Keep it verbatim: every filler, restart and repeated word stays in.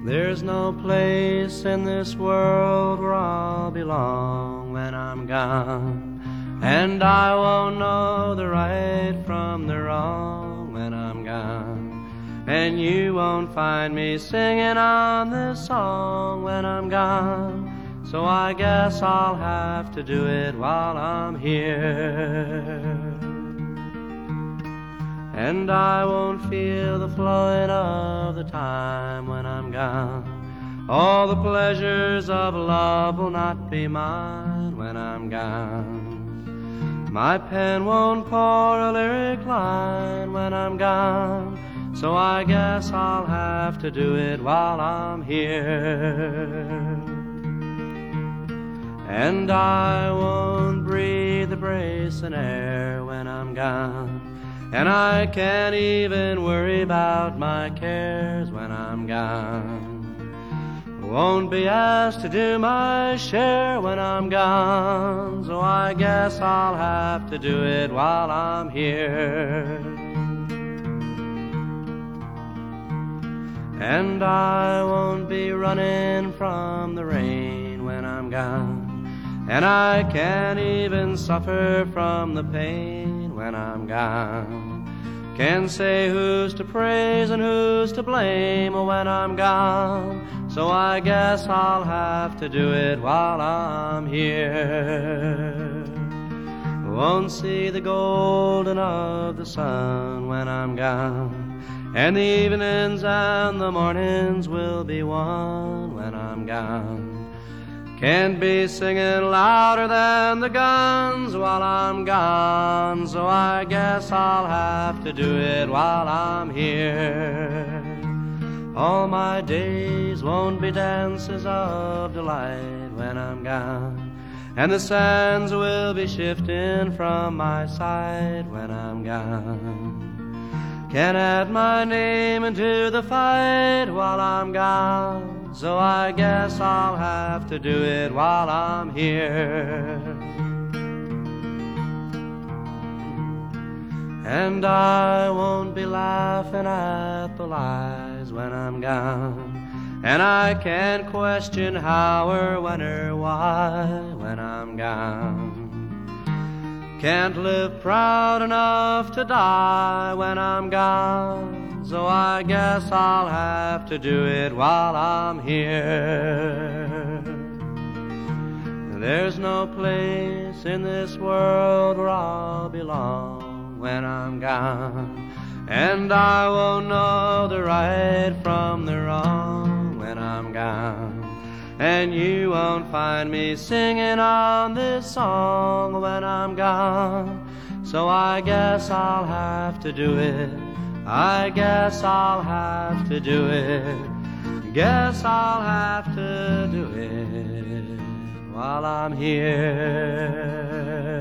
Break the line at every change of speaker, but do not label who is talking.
There's no place in this world where I'll belong when I'm gone, and I won't know the right from the wrong when I'm gone, and you won't find me singing on this song when I'm gone. So I guess I'll have to do it while I'm here, and I won't feel the flowing of the time when I'm gone. All the pleasures of love will not be mine when I'm gone. My pen won't pour a lyric line when I'm gone. So I guess I'll have to do it while I'm here, and I won't breathe the bracing air when I'm gone, and I can't even worry about my cares when I'm gone. Won't be asked to do my share when I'm gone, so I guess I'll have to do it while I'm here. And I won't be running from the rain when I'm gone, and I can't even suffer from the pain when I'm gone. Can't say who's to praise and who's to blame when I'm gone, so I guess I'll have to do it while I'm here. Won't see the golden of the sun when I'm gone, and the evenings and the mornings will be one when I'm gone. Can't be singing louder than the guns while I'm gone, so I guess I'll have to do it while I'm here. All my days won't be dances of delight when I'm gone, and the sands will be shifting from my side when I'm gone. Can't add my name into the fight while I'm gone, so I guess I'll have to do it while I'm here. And I won't be laughing at the lies when I'm gone, and I can't question how or when or why when I'm gone. Can't live proud enough to die when I'm gone, so I guess I'll have to do it while I'm here. There's no place in this world where I'll belong when I'm gone, and I won't know the right from the wrong when I'm gone. And you won't find me singing on this song when I'm gone, so I guess I'll have to do it. I guess I'll have to do it. Guess I'll have to do it while I'm here.